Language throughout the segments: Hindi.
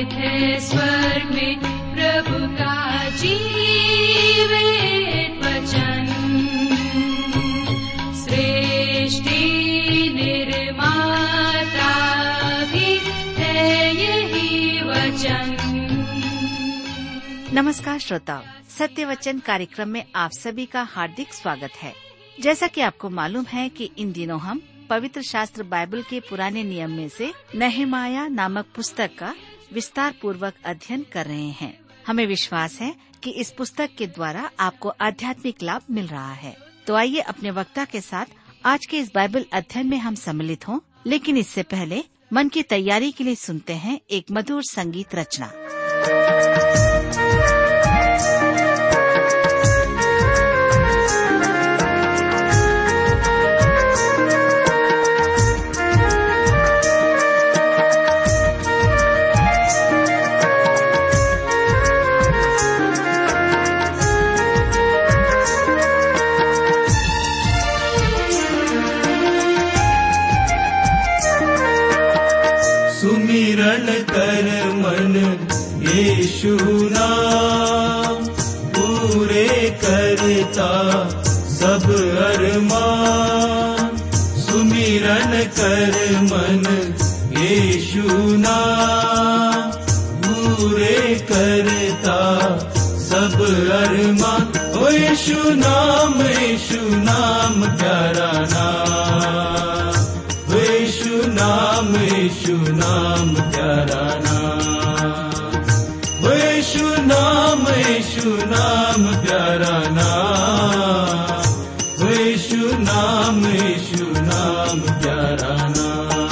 है स्वर्ग में प्रभु का जीवित वचन। सृष्टि निर्माता भी है यही वचन। नमस्कार श्रोताओ, सत्य वचन कार्यक्रम में आप सभी का हार्दिक स्वागत है। जैसा कि आपको मालूम है कि इन दिनों हम पवित्र शास्त्र बाइबल के पुराने नियम में से नहमाया नामक पुस्तक का विस्तार पूर्वक अध्ययन कर रहे हैं। हमें विश्वास है कि इस पुस्तक के द्वारा आपको आध्यात्मिक लाभ मिल रहा है। तो आइए अपने वक्ता के साथ आज के इस बाइबल अध्ययन में हम सम्मिलित हों, लेकिन इससे पहले मन की तैयारी के लिए सुनते हैं एक मधुर संगीत रचना। सुमिरन कर मन यीशु नाम, पूरे करता सब अरमान। सुमिरन कर मन यीशु नाम, पूरे करता सब अरमान। ओ यीशु नाम प्यारा नाम, यीशु नाम प्यारा नाम, यीशु नाम प्यारा नाम, यीशु नाम प्यारा नाम।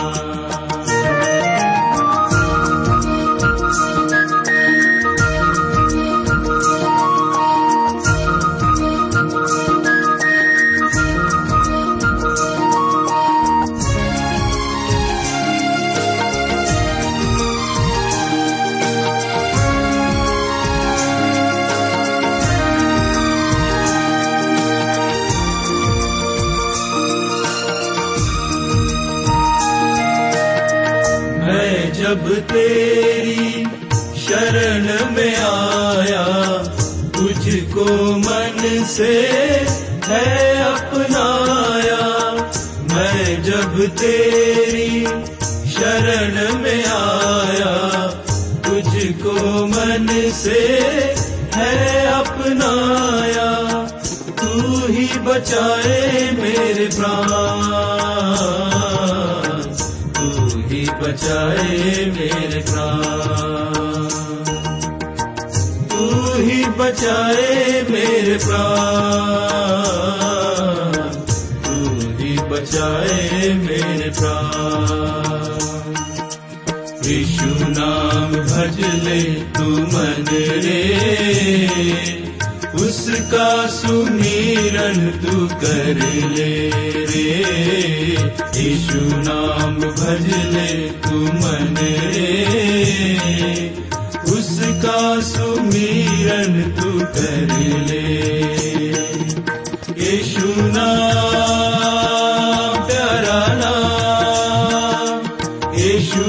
जब तेरी शरण में आया, तुझको मन से है अपनाया। मैं जब तेरी शरण में आया, तुझको मन से है अपनाया। तू ही बचाए मेरे प्राण, बचाए मेरे प्राण, तू ही बचाए मेरे प्राण, तू ही बचाए मेरे प्राण। यीशु नाम भज ले तू मन रे, उसका सुमिरन तू कर ले रे। यीशु नाम भज ले तू मन रे, उसका सुमिरन तू कर ले। यीशु नाम प्यारा नाम, यीशु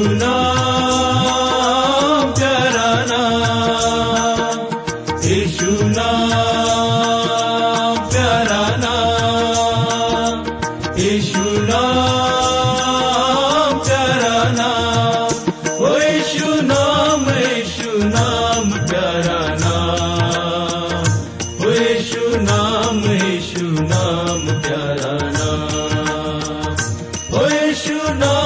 नाम प्यारा नाम, यीशु नाम प्यारा नाम, यीशु नाम प्यारा नाम। ओ यीशु नाम प्यारा नाम, ओ यीशु नाम प्यारा नाम, ओ यीशु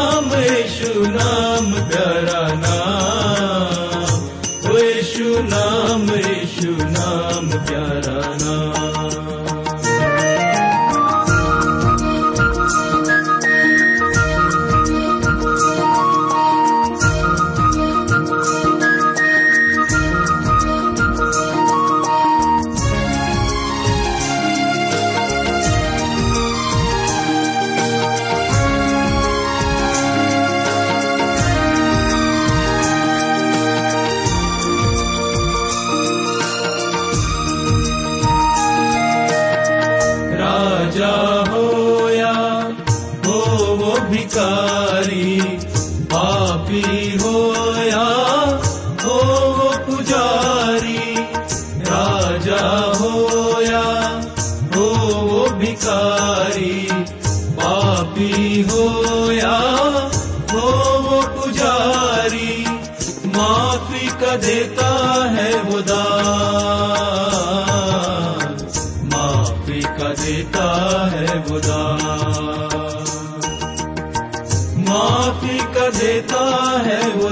नाम प्यारा नाम, ओ यीशु नाम प्यारा नाम। राजा हो या हो वो भिखारी, पापी हो या पुजारी, माफी का देता है वो दान, माफी का देता है वो दान, माफी का देता है वो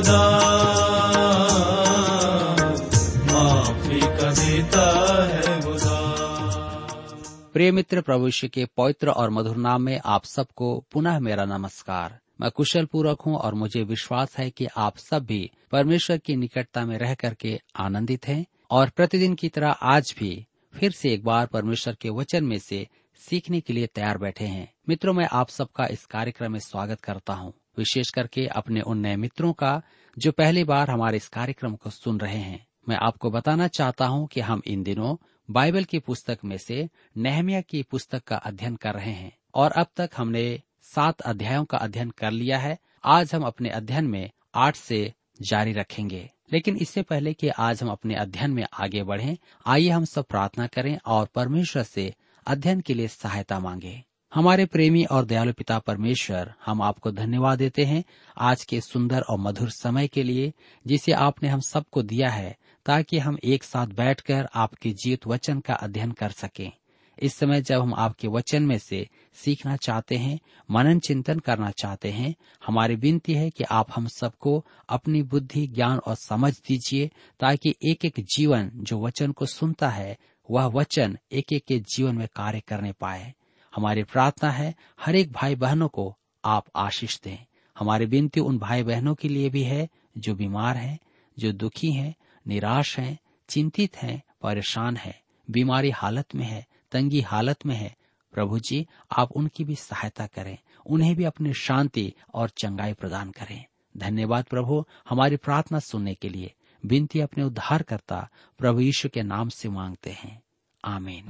दान, माफी का देता है वो दान। प्रिय मित्र, प्रभु यीशु के पवित्र और मधुर नाम में आप सबको पुनः मेरा नमस्कार। मैं कुशल पूर्वक हूँ और मुझे विश्वास है कि आप सब भी परमेश्वर की निकटता में रह करके आनंदित हैं और प्रतिदिन की तरह आज भी फिर से एक बार परमेश्वर के वचन में से सीखने के लिए तैयार बैठे हैं। मित्रों, मैं आप सबका इस कार्यक्रम में स्वागत करता हूँ, विशेष करके अपने उन नए मित्रों का जो पहली बार हमारे इस कार्यक्रम को सुन रहे हैं। मैं आपको बताना चाहता हूँ कि हम इन दिनों बाइबल की पुस्तक में से नहम्याह की पुस्तक का अध्ययन कर रहे हैं और अब तक हमने 7 अध्यायों का अध्ययन कर लिया है। आज हम अपने अध्ययन में 8 से जारी रखेंगे, लेकिन इससे पहले कि आज हम अपने अध्ययन में आगे बढ़ें, आइए हम सब प्रार्थना करें और परमेश्वर से अध्ययन के लिए सहायता मांगे। हमारे प्रेमी और दयालु पिता परमेश्वर, हम आपको धन्यवाद देते हैं आज के सुंदर और मधुर समय के लिए जिसे आपने हम सबको दिया है, ताकि हम एक साथ बैठकर आपके जीवित वचन का अध्ययन कर सकें। इस समय जब हम आपके वचन में से सीखना चाहते हैं, मनन चिंतन करना चाहते हैं, हमारी विनती है कि आप हम सबको अपनी बुद्धि, ज्ञान और समझ दीजिए, ताकि एक एक जीवन जो वचन को सुनता है वह वचन एक एक के जीवन में कार्य करने पाए। हमारी प्रार्थना है हर एक भाई बहनों को आप आशीष दें। हमारी विनती उन भाई बहनों के लिए भी है जो बीमार हैं, जो दुखी हैं, निराश हैं, चिंतित हैं, परेशान हैं, बीमारी हालत में है, तंगी हालत में है। प्रभु जी, आप उनकी भी सहायता करें, उन्हें भी अपनी शांति और चंगाई प्रदान करें। धन्यवाद प्रभु, हमारी प्रार्थना सुनने के लिए। विनती अपने उद्धारकर्ता प्रभु यीशु के नाम से मांगते हैं, आमीन।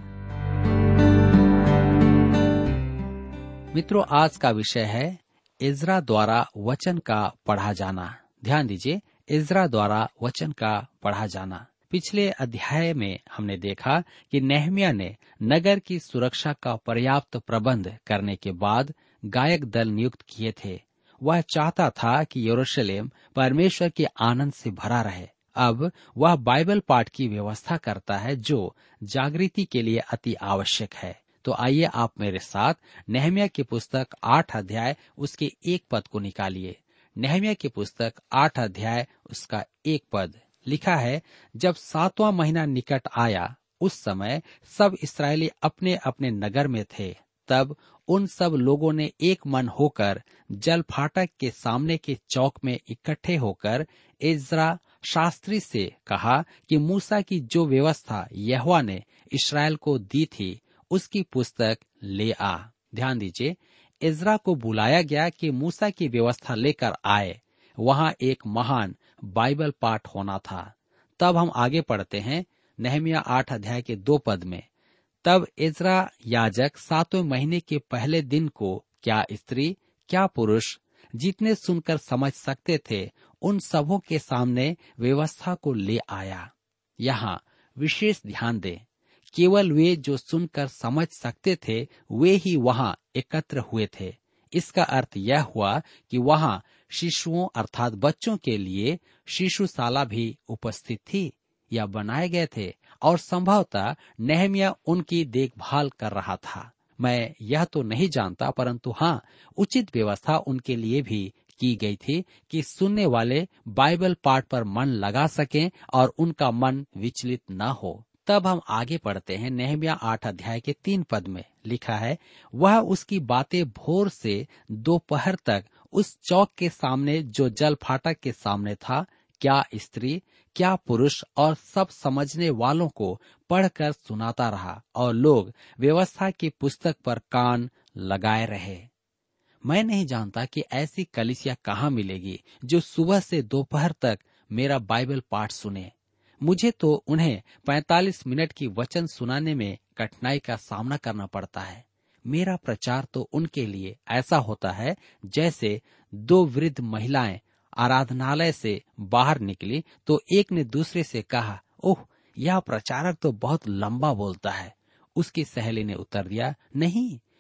मित्रों, आज का विषय है इज़रा द्वारा वचन का पढ़ा जाना। ध्यान दीजिए, इज़रा द्वारा वचन का पढ़ा जाना। पिछले अध्याय में हमने देखा कि नहम्याह ने नगर की सुरक्षा का पर्याप्त प्रबंध करने के बाद गायक दल नियुक्त किए थे। वह चाहता था कि यरूशलेम परमेश्वर के आनंद से भरा रहे। अब वह बाइबल पाठ की व्यवस्था करता है जो जागृति के लिए अति आवश्यक है। तो आइए आप मेरे साथ नहम्याह की पुस्तक 8 अध्याय उसके 1 पद को निकालिए। नहम्याह की पुस्तक 8 अध्याय उसका 1 पद लिखा है, जब 7वां महीना निकट आया, उस समय सब इस्राएली अपने अपने नगर में थे। तब उन सब लोगों ने एक मन होकर जल फाटक के सामने के चौक में इकट्ठे होकर इज़रा शास्त्री से कहा कि मूसा की जो व्यवस्था यहोवा ने इस्राएल को दी थी उसकी पुस्तक ले आ। ध्यान दीजिए, इज़रा को बुलाया गया कि मूसा की व्यवस्था लेकर आए। वहाँ एक महान बाइबल पाठ होना था। तब हम आगे पढ़ते हैं नहम्याह 8 अध्याय के 2 पद में, तब इज़रा याजक 7वें महीने के पहले दिन को क्या स्त्री क्या पुरुष जितने सुनकर समझ सकते थे उन सबों के सामने व्यवस्था को ले आया। यहाँ विशेष ध्यान दें, केवल वे जो सुनकर समझ सकते थे वे ही वहाँ एकत्र हुए थे। इसका अर्थ यह हुआ कि वहाँ शिशुओं अर्थात बच्चों के लिए शिशुशाला भी उपस्थित थी या बनाए गए थे और संभवतः नहम्याह उनकी देखभाल कर रहा था। मैं यह तो नहीं जानता, परंतु हाँ, उचित व्यवस्था उनके लिए भी की गई थी कि सुनने वाले बाइबल पाठ पर मन लगा सकें और उनका मन विचलित न हो। तब हम आगे पढ़ते हैं नहम्याह 8 अध्याय के 3 पद में लिखा है, वह उसकी बातें भोर से दोपहर तक उस चौक के सामने जो जल फाटक के सामने था, क्या स्त्री क्या पुरुष और सब समझने वालों को पढ़कर सुनाता रहा और लोग व्यवस्था की पुस्तक पर कान लगाए रहे। मैं नहीं जानता कि ऐसी कलीसिया कहाँ मिलेगी जो सुबह से दोपहर तक मेरा बाइबल पाठ सुने। मुझे तो उन्हें 45 मिनट की वचन सुनाने में कठिनाई का सामना करना पड़ता है। मेरा प्रचार तो उनके लिए ऐसा होता है जैसे 2 वृद्ध महिलाएं आराधनालय से बाहर निकली तो एक ने दूसरे से कहा, ओह, यह प्रचारक तो बहुत लंबा बोलता है। उसकी सहेली ने उत्तर दिया, नहीं,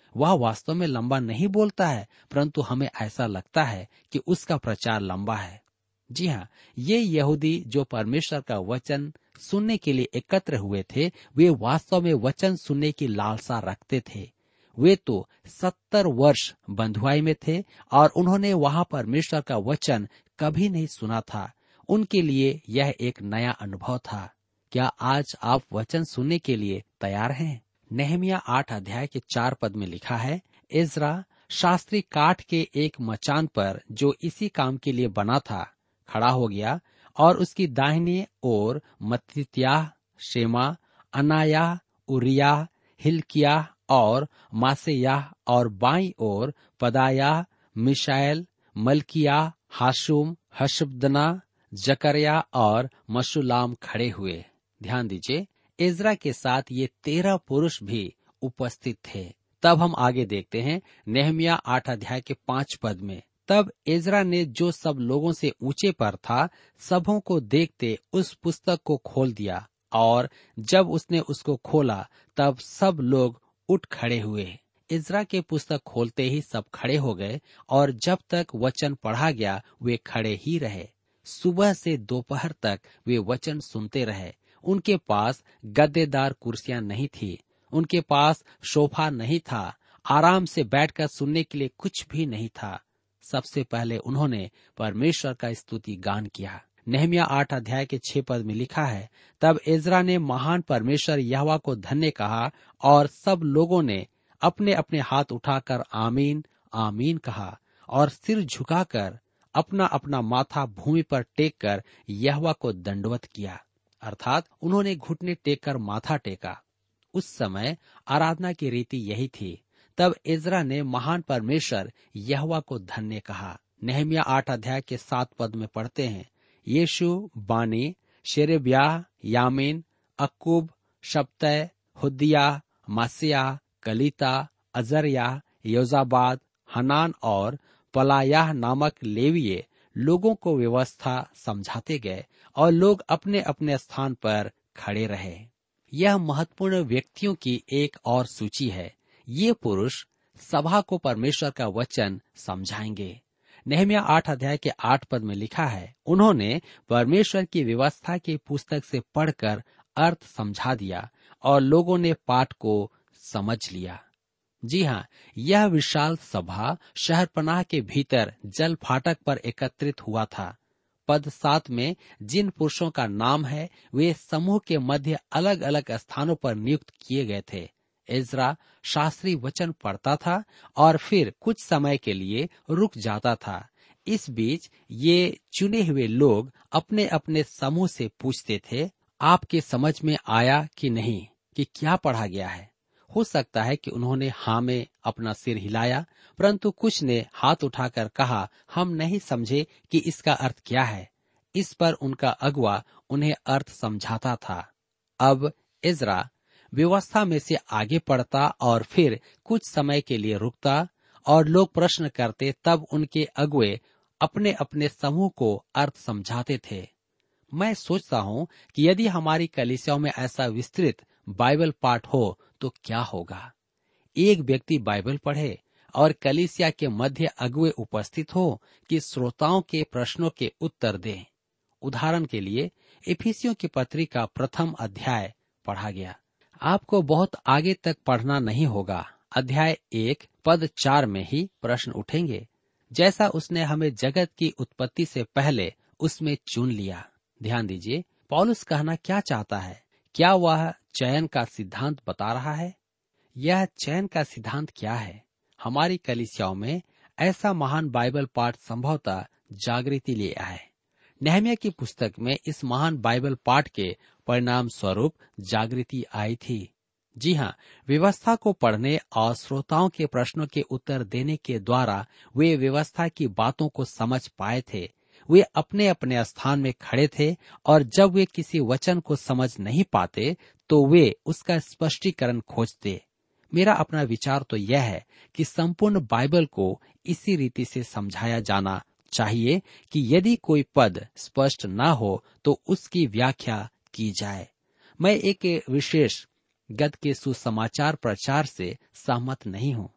वह वास्तव में लंबा नहीं बोलता है, परंतु हमें ऐसा लगता है कि उसका प्रचार लंबा है। जी हाँ, ये यहूदी जो परमेश्वर का वचन सुनने के लिए एकत्र हुए थे, वे वास्तव में वचन सुनने की लालसा रखते थे। वे तो 70 वर्ष बंधुआई में थे और उन्होंने वहां परमेश्वर का वचन कभी नहीं सुना था। उनके लिए यह एक नया अनुभव था। क्या आज आप वचन सुनने के लिए तैयार हैं? नहमिया 8 अध्याय के 4 पद में लिखा है, इज़रा शास्त्री काठ के एक मचान पर जो इसी काम के लिए बना था खड़ा हो गया और उसकी दाहिनी ओर मत्तित्याह, शेमा, अनायाह, उरियाह, हिल्कियाह और मासेयाह और बाईं ओर पदायाह, मिशाएल, मल्कियाह, हाशुम, हशबदना, जकरिया और मशुलाम खड़े हुए। ध्यान दीजिए, इज़रा के साथ ये 13 पुरुष भी उपस्थित थे। तब हम आगे देखते हैं नहमिया 8 अध्याय के 5 पद में, तब इज़रा ने जो सब लोगों से ऊंचे पर था सबों को देखते उस पुस्तक को खोल दिया, और जब उसने उसको खोला तब सब लोग उठ खड़े हुए। इज़रा के पुस्तक खोलते ही सब खड़े हो गए और जब तक वचन पढ़ा गया वे खड़े ही रहे। सुबह से दोपहर तक वे वचन सुनते रहे। उनके पास गद्देदार कुर्सियां नहीं थी, उनके पास सोफा नहीं था, आराम से बैठकर सुनने के लिए कुछ भी नहीं था। सबसे पहले उन्होंने परमेश्वर का स्तुति गान किया। नहमिया 8 अध्याय के 6 पद में लिखा है, तब इज़रा ने महान परमेश्वर यहोवा को धन्य कहा और सब लोगों ने अपने अपने हाथ उठाकर आमीन आमीन कहा और सिर झुकाकर अपना अपना माथा भूमि पर टेक कर यहोवा को दंडवत किया, अर्थात उन्होंने घुटने टेक कर माथा टेका। उस समय आराधना की रीति यही थी। तब इज़रा ने महान परमेश्वर यहोवा को धन्य कहा। नहमिया 8 अध्याय के 7 पद में पढ़ते हैं, यीशु, बानी, शेरेब्याह, यामीन, अक्कूब, शब्तै, हुद्दिया, मासिया, कलीता, अजर्या, योजाबाद, हनान और पलायाह नामक लेवीय लोगों को व्यवस्था समझाते गए और लोग अपने अपने स्थान पर खड़े रहे। यह महत्वपूर्ण व्यक्तियों की एक और सूची है। ये पुरुष सभा को परमेश्वर का वचन समझाएंगे। नहमिया 8 अध्याय के 8 पद में लिखा है, उन्होंने परमेश्वर की व्यवस्था की पुस्तक से पढ़कर अर्थ समझा दिया और लोगों ने पाठ को समझ लिया। जी हाँ, यह विशाल सभा शहरपनाह के भीतर जल फाटक पर एकत्रित हुआ था। पद 7 में जिन पुरुषों का नाम है वे समूह के मध्य अलग अलग स्थानों पर नियुक्त किए गए थे। इज़रा शास्त्रीय वचन पढ़ता था और फिर कुछ समय के लिए रुक जाता था। इस बीच ये चुने हुए लोग अपने अपने समूह से पूछते थे, आपके समझ में आया कि नहीं कि क्या पढ़ा गया है? हो सकता है कि उन्होंने हाँ में अपना सिर हिलाया, परंतु कुछ ने हाथ उठाकर कहा, हम नहीं समझे कि इसका अर्थ क्या है। इस पर उनका अगुआ उन्हें अर्थ समझाता था। अब इज़रा व्यवस्था में से आगे पढ़ता और फिर कुछ समय के लिए रुकता और लोग प्रश्न करते, तब उनके अगुए अपने अपने समूह को अर्थ समझाते थे। मैं सोचता हूँ कि यदि हमारी कलीसियाओं में ऐसा विस्तृत बाइबल पाठ हो तो क्या होगा। एक व्यक्ति बाइबल पढ़े और कलीसिया के मध्य अगुए उपस्थित हो कि श्रोताओं के प्रश्नों के उत्तर दें। उदाहरण के लिए इफिसियों की पत्री का 1 अध्याय पढ़ा गया। आपको बहुत आगे तक पढ़ना नहीं होगा। अध्याय 1 पद 4 में ही प्रश्न उठेंगे, जैसा उसने हमें जगत की उत्पत्ति से पहले उसमें चुन लिया। ध्यान दीजिए, पौलुस कहना क्या चाहता है? क्या वह चयन का सिद्धांत बता रहा है? यह चयन का सिद्धांत क्या है? हमारी कलीसियाओं में ऐसा महान बाइबल पाठ संभवतः जागृति ले आए। नहमिया की पुस्तक में इस महान बाइबल पाठ के परिणाम स्वरूप जागृति आई थी। जी हाँ, व्यवस्था को पढ़ने और श्रोताओं के प्रश्नों के उत्तर देने के द्वारा वे व्यवस्था की बातों को समझ पाए थे। वे अपने अपने स्थान में खड़े थे और जब वे किसी वचन को समझ नहीं पाते तो वे उसका स्पष्टीकरण खोजते। मेरा अपना विचार तो यह है कि संपूर्ण बाइबल को इसी रीति से समझाया जाना चाहिए कि यदि कोई पद स्पष्ट न हो तो उसकी व्याख्या की जाए। मैं एक विशेष गद के सुसमाचार प्रचार से सहमत नहीं हूँ।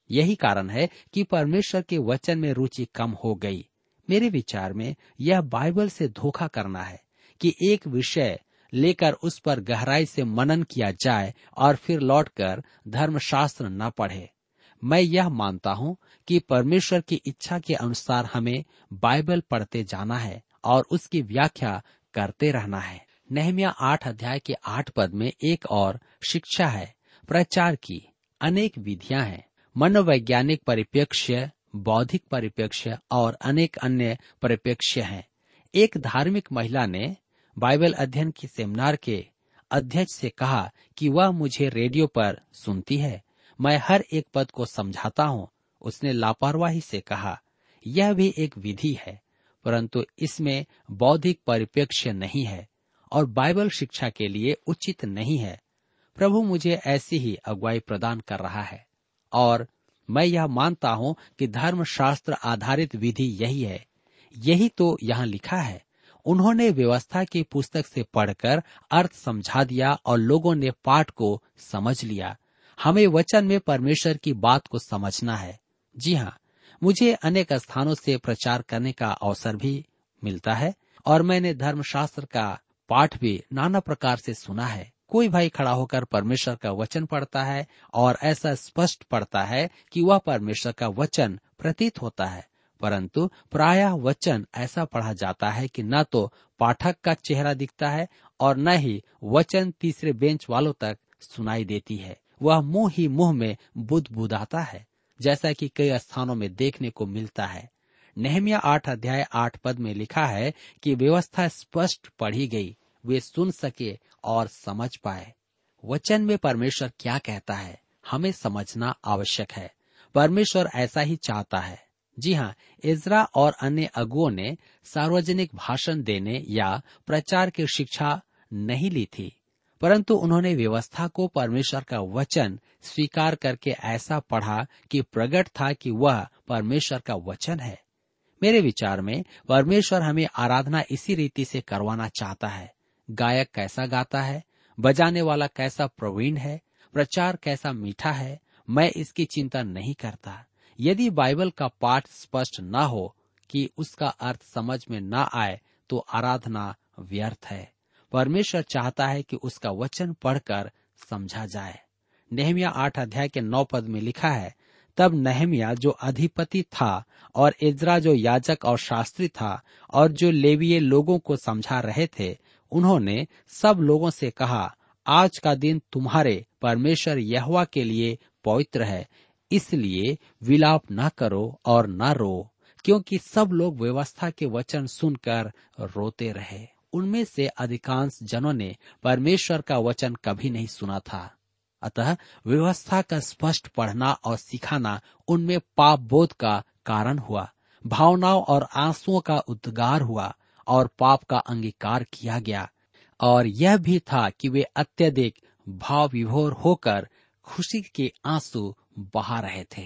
यही कारण है कि परमेश्वर के वचन में रुचि कम हो गई। मेरे विचार में यह बाइबल से धोखा करना है कि एक विषय लेकर उस पर गहराई से मनन किया जाए और फिर लौटकर धर्मशास्त्र न पढ़े। मैं यह मानता हूँ कि परमेश्वर की इच्छा के अनुसार हमें बाइबल पढ़ते जाना है और उसकी व्याख्या करते रहना है। नहम्याह 8 अध्याय के 8 पद में एक और शिक्षा है। प्रचार की अनेक विधियां हैं, मनोवैज्ञानिक परिप्रेक्ष्य, बौद्धिक परिप्रेक्ष्य और अनेक अन्य परिप्रेक्ष्य हैं। एक धार्मिक महिला ने बाइबल अध्ययन की सेमिनार के अध्यक्ष से कहा कि वह मुझे रेडियो पर सुनती है, मैं हर एक पद को समझाता हूँ। उसने लापरवाही से कहा, यह भी एक विधि है, परंतु इसमें बौद्धिक परिप्रेक्ष्य नहीं है और बाइबल शिक्षा के लिए उचित नहीं है। प्रभु मुझे ऐसी ही अगुवाई प्रदान कर रहा है और मैं यह मानता हूँ कि धर्मशास्त्र आधारित विधि यही है। यही तो यहाँ लिखा है। उन्होंने व्यवस्था की पुस्तक से पढ़कर अर्थ समझा दिया और लोगों ने पाठ को समझ लिया। हमें वचन में परमेश्वर की बात को समझना है। जी हाँ, मुझे अनेक स्थानों से प्रचार करने का अवसर भी मिलता है और मैंने धर्मशास्त्र का पाठ भी नाना प्रकार से सुना है। कोई भाई खड़ा होकर परमेश्वर का वचन पढ़ता है और ऐसा स्पष्ट पढ़ता है कि वह परमेश्वर का वचन प्रतीत होता है, परंतु प्रायः वचन ऐसा पढ़ा जाता है कि न तो पाठक का चेहरा दिखता है और न ही वचन तीसरे बेंच वालों तक सुनाई देती है। वह मुंह ही मुंह में बुदबुदाता है, जैसा कि कई स्थानों में देखने को मिलता है। नहम्याह 8 अध्याय 8 पद में लिखा है कि व्यवस्था स्पष्ट पढ़ी गई, वे सुन सके और समझ पाए। वचन में परमेश्वर क्या कहता है हमें समझना आवश्यक है। परमेश्वर ऐसा ही चाहता है। जी हाँ, इज़रा और अन्य अगुओं ने सार्वजनिक भाषण देने या प्रचार की शिक्षा नहीं ली थी, परंतु उन्होंने व्यवस्था को परमेश्वर का वचन स्वीकार करके ऐसा पढ़ा कि प्रकट था कि वह परमेश्वर का वचन है। मेरे विचार में परमेश्वर हमें आराधना इसी रीति से करवाना चाहता है। गायक कैसा गाता है, बजाने वाला कैसा प्रवीण है, प्रचार कैसा मीठा है, मैं इसकी चिंता नहीं करता। यदि बाइबल का पाठ स्पष्ट न हो कि उसका अर्थ समझ में न आए तो आराधना व्यर्थ है। परमेश्वर चाहता है कि उसका वचन पढ़कर समझा जाए। नहम्याह 8 अध्याय के 9 पद में लिखा है, तब नहम्याह जो अधिपति था और इज़रा जो याजक और शास्त्री था और जो लेवीय लोगों को समझा रहे थे, उन्होंने सब लोगों से कहा, आज का दिन तुम्हारे परमेश्वर यहोवा के लिए पवित्र है, इसलिए विलाप न करो और न रो, क्योंकि सब लोग व्यवस्था के वचन सुनकर रोते रहे। उनमें से अधिकांश जनों ने परमेश्वर का वचन कभी नहीं सुना था। अतः व्यवस्था का स्पष्ट पढ़ना और सिखाना उनमें पाप बोध का कारण हुआ। भावनाओं और आंसुओं का उद्गार हुआ और पाप का अंगीकार किया गया, और यह भी था कि वे अत्यधिक भाव विभोर होकर खुशी के आंसू बहा रहे थे।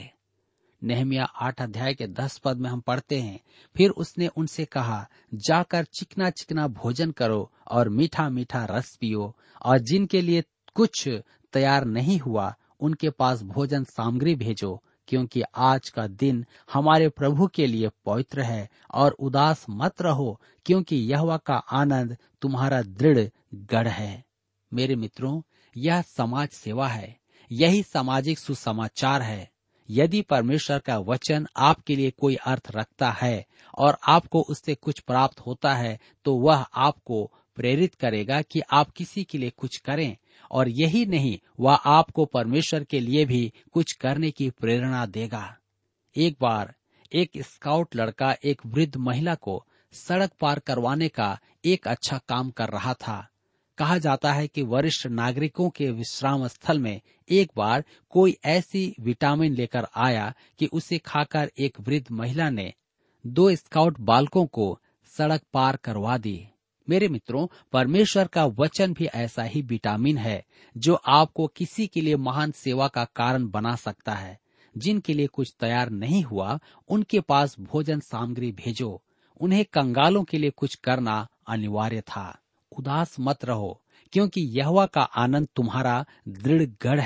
नहम्याह 8 अध्याय के 10 पद में हम पढ़ते हैं, फिर उसने उनसे कहा, जाकर चिकना चिकना भोजन करो और मीठा मीठा रस पियो, और जिनके लिए कुछ तैयार नहीं हुआ उनके पास भोजन सामग्री भेजो, क्योंकि आज का दिन हमारे प्रभु के लिए पवित्र है। और उदास मत रहो, क्योंकि यहोवा का आनंद तुम्हारा दृढ़ गढ़ है। मेरे मित्रों, यह समाज सेवा है, यही सामाजिक सुसमाचार है। यदि परमेश्वर का वचन आपके लिए कोई अर्थ रखता है और आपको उससे कुछ प्राप्त होता है, तो वह आपको प्रेरित करेगा कि आप किसी के लिए कुछ करें, और यही नहीं, वह आपको परमेश्वर के लिए भी कुछ करने की प्रेरणा देगा। एक बार एक स्काउट लड़का एक वृद्ध महिला को सड़क पार करवाने का एक अच्छा काम कर रहा था। कहा जाता है कि वरिष्ठ नागरिकों के विश्राम स्थल में एक बार कोई ऐसी विटामिन लेकर आया कि उसे खाकर एक वृद्ध महिला ने 2 स्काउट बालकों को सड़क पार करवा दी। मेरे मित्रों, परमेश्वर का वचन भी ऐसा ही विटामिन है जो आपको किसी के लिए महान सेवा का कारण बना सकता है। जिनके लिए कुछ तैयार नहीं हुआ उनके पास भोजन सामग्री भेजो। उन्हें कंगालों के लिए कुछ करना अनिवार्य था। उदास मत रहो, क्योंकि यहोवा का आनंद तुम्हारा दृढ़ गढ़ है।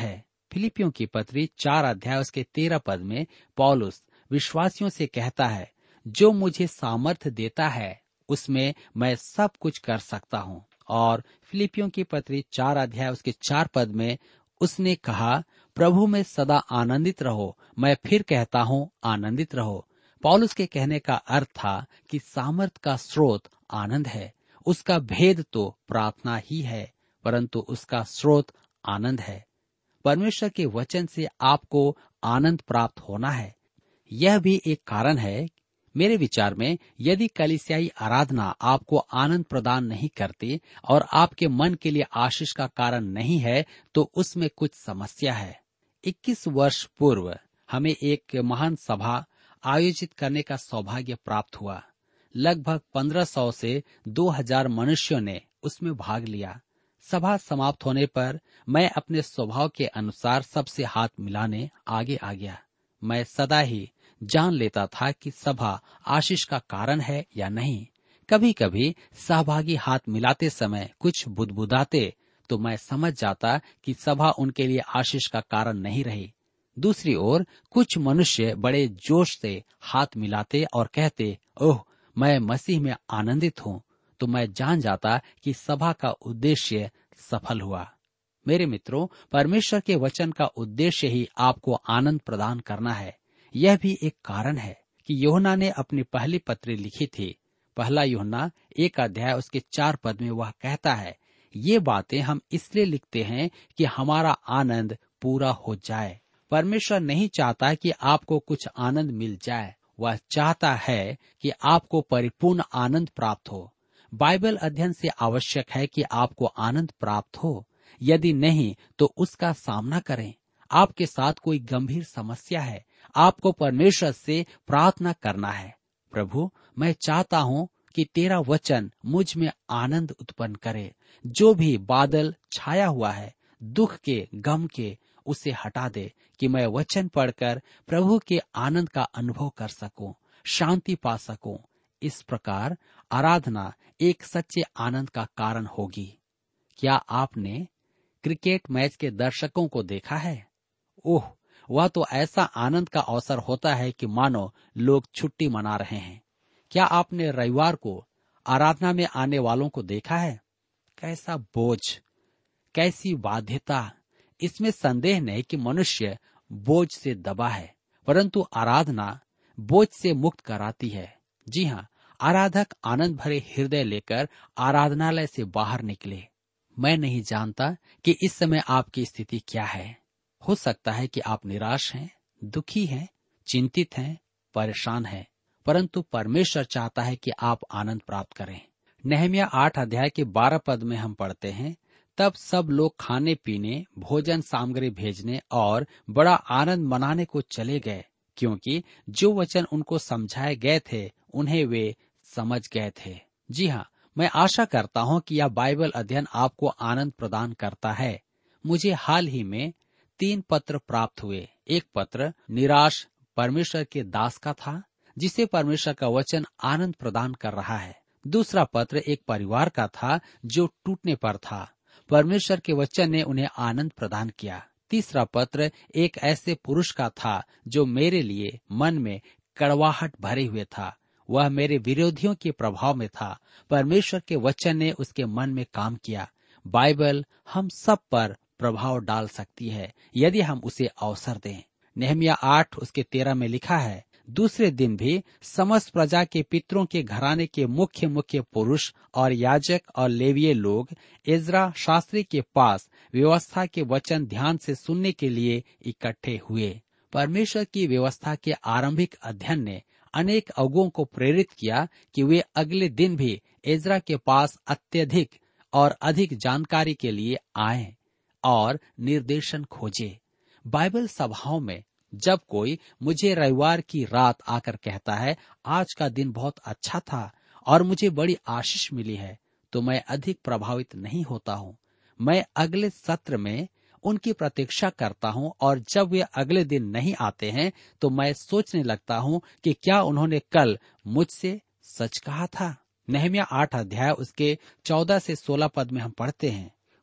फिलिपियों की पत्री 4 अध्याय उसके 13 पद में पौलुस विश्वासियों से कहता है, जो मुझे सामर्थ्य देता है उसमें मैं सब कुछ कर सकता हूँ। और फिलिपियों की पत्री 4 अध्याय उसके 4 पद में उसने कहा, प्रभु में सदा आनंदित रहो। मैं फिर कहता हूँ, आनंदित रहो। पौलुस के कहने का अर्थ था कि सामर्थ का स्रोत आनंद है। उसका भेद तो प्रार्थना ही है, परंतु उसका स्रोत आनंद है। परमेश्वर के वचन से आपको आनंद प्राप्त होना है। यह भी एक कारण है। मेरे विचार में यदि कलीसियाई आराधना आपको आनंद प्रदान नहीं करती और आपके मन के लिए आशीष का कारण नहीं है, तो उसमें कुछ समस्या है। 21 वर्ष पूर्व हमें एक महान सभा आयोजित करने का सौभाग्य प्राप्त हुआ। लगभग 1500 से 2000 मनुष्यों ने उसमें भाग लिया। सभा समाप्त होने पर मैं अपने स्वभाव के अनुसार सबसे हाथ मिलाने आगे आ गया। मैं सदा ही जान लेता था कि सभा आशीष का कारण है या नहीं। कभी कभी सहभागी हाथ मिलाते समय कुछ बुदबुदाते तो मैं समझ जाता कि सभा उनके लिए आशीष का कारण नहीं रही। दूसरी ओर कुछ मनुष्य बड़े जोश से हाथ मिलाते और कहते, ओह, मैं मसीह में आनंदित हूँ, तो मैं जान जाता कि सभा का उद्देश्य सफल हुआ। मेरे मित्रों, परमेश्वर के वचन का उद्देश्य ही आपको आनंद प्रदान करना है। यह भी एक कारण है कि यूहन्ना ने अपनी पहली पत्री लिखी थी। पहला यूहन्ना 1 अध्याय उसके 4 पद में वह कहता है, ये बातें हम इसलिए लिखते हैं कि हमारा आनंद पूरा हो जाए। परमेश्वर नहीं चाहता कि आपको कुछ आनंद मिल जाए, वह चाहता है कि आपको परिपूर्ण आनंद प्राप्त हो। बाइबल अध्ययन से आवश्यक है कि आपको आनंद प्राप्त हो। यदि नहीं तो उसका सामना करें। आपके साथ कोई गंभीर समस्या है, आपको परमेश्वर से प्रार्थना करना है, प्रभु मैं चाहता हूँ कि तेरा वचन मुझ में आनंद उत्पन्न करे। जो भी बादल छाया हुआ है, दुख के, गम के, उसे हटा दे कि मैं वचन पढ़कर प्रभु के आनंद का अनुभव कर सकूं, शांति पा सकूं। इस प्रकार आराधना एक सच्चे आनंद का कारण होगी। क्या आपने क्रिकेट मैच के दर्शकों को देखा है? ओह, वह तो ऐसा आनंद का अवसर होता है कि मानो लोग छुट्टी मना रहे हैं। क्या आपने रविवार को आराधना में आने वालों को देखा है? कैसा बोझ, कैसी बाध्यता। इसमें संदेह नहीं कि मनुष्य बोझ से दबा है, परंतु आराधना बोझ से मुक्त कराती है। जी हाँ, आराधक आनंद भरे हृदय लेकर आराधनालय से बाहर निकले। मैं नहीं जानता कि इस समय आपकी स्थिति क्या है। हो सकता है कि आप निराश हैं, दुखी हैं, चिंतित हैं, परेशान हैं, परंतु परमेश्वर चाहता है कि आप आनंद प्राप्त करें। नहम्याह 8 अध्याय के 12 पद में हम पढ़ते हैं, तब सब लोग खाने पीने, भोजन सामग्री भेजने और बड़ा आनंद मनाने को चले गए, क्योंकि जो वचन उनको समझाए गए थे उन्हें वे समझ गए थे। जी हाँ, मैं आशा करता हूँ कि यह बाइबल अध्ययन आपको आनंद प्रदान करता है। मुझे हाल ही में 3 पत्र प्राप्त हुए। एक पत्र निराश परमेश्वर के दास का था, जिसे परमेश्वर का वचन आनंद प्रदान कर रहा है। दूसरा पत्र एक परिवार का था जो टूटने पर था, परमेश्वर के वचन ने उन्हें आनंद प्रदान किया। तीसरा पत्र एक ऐसे पुरुष का था जो मेरे लिए मन में कड़वाहट भरे हुए था, वह मेरे विरोधियों के प्रभाव में था। परमेश्वर के वचन ने उसके मन में काम किया। बाइबल हम सब पर प्रभाव डाल सकती है यदि हम उसे अवसर दें। नहम्याह 8 उसके 13 में लिखा है, दूसरे दिन भी समस्त प्रजा के पितरों के घराने के मुख्य पुरुष और याजक और लेवीय लोग इज़रा शास्त्री के पास व्यवस्था के वचन ध्यान से सुनने के लिए इकट्ठे हुए। परमेश्वर की व्यवस्था के आरंभिक अध्ययन ने अनेक अगुओं को प्रेरित किया कि वे अगले दिन भी इज़रा के पास अत्यधिक और अधिक जानकारी के लिए आएं और निर्देशन खोजे। बाइबल सभाओं में जब कोई मुझे रविवार की रात आकर कहता है, आज का दिन बहुत अच्छा था और मुझे बड़ी आशीष मिली है, तो मैं अधिक प्रभावित नहीं होता हूँ। मैं अगले सत्र में उनकी प्रतीक्षा करता हूँ और जब वे अगले दिन नहीं आते हैं तो मैं सोचने लगता हूँ कि क्या उन्होंने कल मुझसे सच कहा था। नहम्याह 8 अध्याय उसके 14 से 16 पद में हम पढ़ते हैं,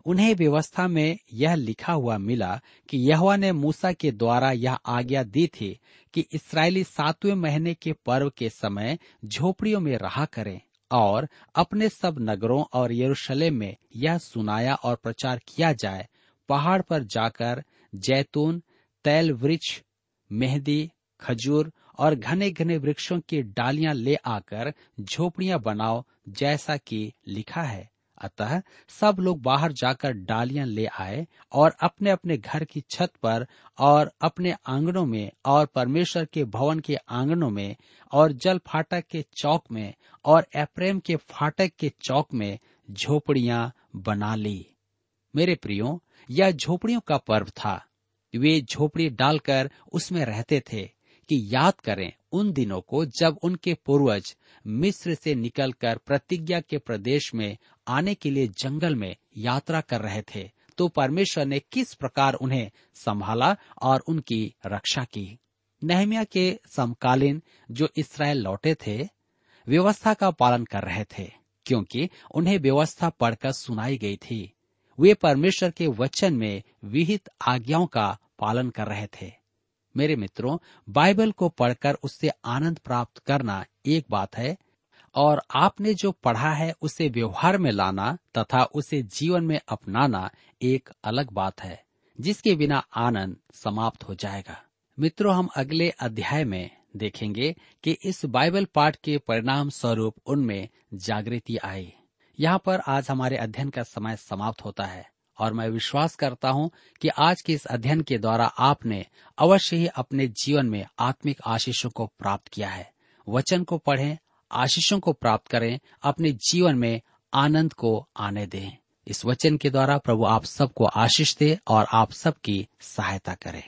उन्हें व्यवस्था में यह लिखा हुआ मिला कि यहोवा ने मूसा के द्वारा यह आज्ञा दी थी कि इस्राएली 7वें महीने के पर्व के समय झोपड़ियों में रहा करें, और अपने सब नगरों और यरूशलेम में यह सुनाया और प्रचार किया जाए, पहाड़ पर जाकर जैतून, तैल वृक्ष, मेहंदी, खजूर और घने घने वृक्षों की डालियां ले आकर झोपड़ियां बनाओ, जैसा कि लिखा है। अतः सब लोग बाहर जाकर डालियां ले आए और अपने अपने घर की छत पर और अपने आंगनों में और परमेश्वर के भवन के आंगनों में और जल फाटक के चौक में और एप्रैम के फाटक के चौक में झोपड़ियां बना ली। मेरे प्रियो, यह झोपड़ियों का पर्व था। वे झोपड़ी डालकर उसमें रहते थे कि याद करें उन दिनों को जब उनके पूर्वज मिस्र से निकलकर प्रतिज्ञा के प्रदेश में आने के लिए जंगल में यात्रा कर रहे थे, तो परमेश्वर ने किस प्रकार उन्हें संभाला और उनकी रक्षा की। नहम्याह के समकालीन जो इस्राएल लौटे थे, व्यवस्था का पालन कर रहे थे, क्योंकि उन्हें व्यवस्था पढ़कर सुनाई गई थी। वे परमेश्वर के वचन में विहित आज्ञाओं का पालन कर रहे थे। मेरे मित्रों, बाइबल को पढ़कर उससे आनंद प्राप्त करना एक बात है, और आपने जो पढ़ा है उसे व्यवहार में लाना तथा उसे जीवन में अपनाना एक अलग बात है, जिसके बिना आनंद समाप्त हो जाएगा। मित्रों, हम अगले अध्याय में देखेंगे कि इस बाइबल पाठ के परिणाम स्वरूप उनमें जागृति आई। यहाँ पर आज हमारे अध्ययन का समय समाप्त होता है, और मैं विश्वास करता हूँ कि आज के इस अध्ययन के द्वारा आपने अवश्य ही अपने जीवन में आत्मिक आशीषों को प्राप्त किया है। वचन को पढ़ें, आशीषों को प्राप्त करें, अपने जीवन में आनंद को आने दें। इस वचन के द्वारा प्रभु आप सबको आशीष दे और आप सबकी सहायता करे।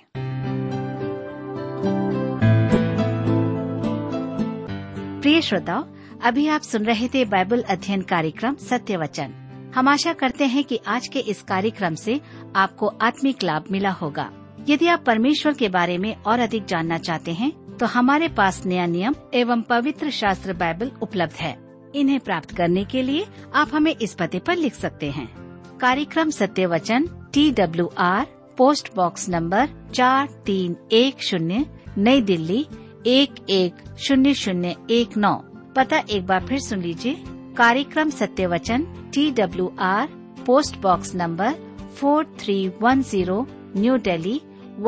प्रिय श्रोताओ, अभी आप सुन रहे थे बाइबल अध्ययन कार्यक्रम सत्य वचन। हम आशा करते हैं कि आज के इस कार्यक्रम से आपको आत्मिक लाभ मिला होगा। यदि आप परमेश्वर के बारे में और अधिक जानना चाहते हैं, तो हमारे पास नया नियम एवं पवित्र शास्त्र बाइबल उपलब्ध है। इन्हें प्राप्त करने के लिए आप हमें इस पते पर लिख सकते हैं। कार्यक्रम सत्य वचन, TWR, पोस्ट बॉक्स नंबर 4310, नई दिल्ली 110019। पता एक बार फिर सुन लीजिए। कार्यक्रम सत्य वचन, TWR, post box number 4310, New Delhi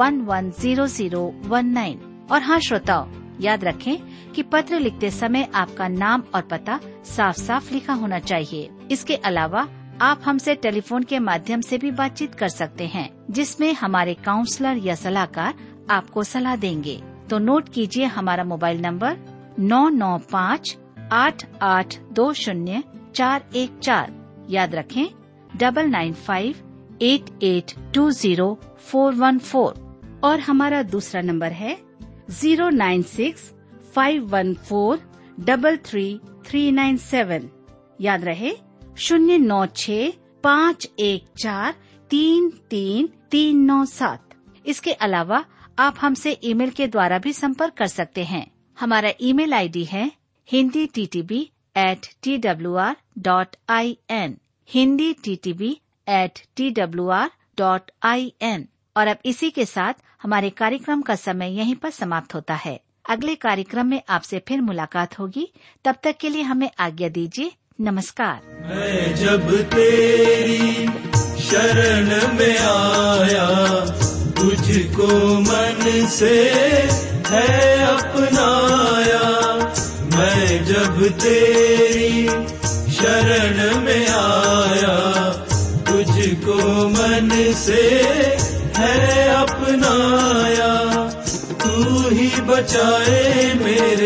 110019। और हाँ श्रोताओ, याद रखें कि पत्र लिखते समय आपका नाम और पता साफ साफ लिखा होना चाहिए। इसके अलावा आप हमसे टेलीफोन के माध्यम से भी बातचीत कर सकते हैं, जिसमें हमारे काउंसलर या सलाहकार आपको सलाह देंगे। तो नोट कीजिए हमारा मोबाइल नंबर 9958820414। याद रखें 9958820414। और हमारा दूसरा नंबर है 09651433397। याद रहे 09651433397। इसके अलावा आप हमसे ईमेल के द्वारा भी संपर्क कर सकते हैं। हमारा ईमेल आईडी है hinditb@twr.in, hinditb@twr.in। और अब इसी के साथ हमारे कार्यक्रम का समय यहीं पर समाप्त होता है। अगले कार्यक्रम में आपसे फिर मुलाकात होगी। तब तक के लिए हमें आज्ञा दीजिए। नमस्कार। मैं जब तेरी शरण में आया, तुझको मन से है अपनाया। मैं जब तेरी शरण में आया, तुझको मन से है अपनाया। तू ही बचाए मेरे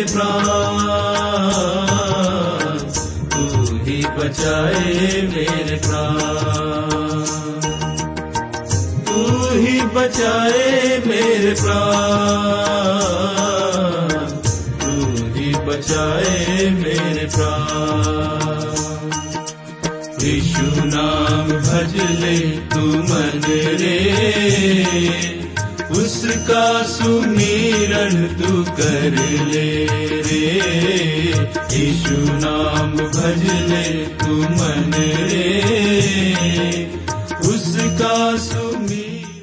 प्राण, तू ही बचाए मेरे प्राण, तू ही बचाए मेरे प्राण, तू ही बचाए मेरे प्राण। यीशु नाम भज ले तू मन रे, उसका सुमिरन तू कर ले रे। यीशु नाम भज ले तू मन रे, सुमीर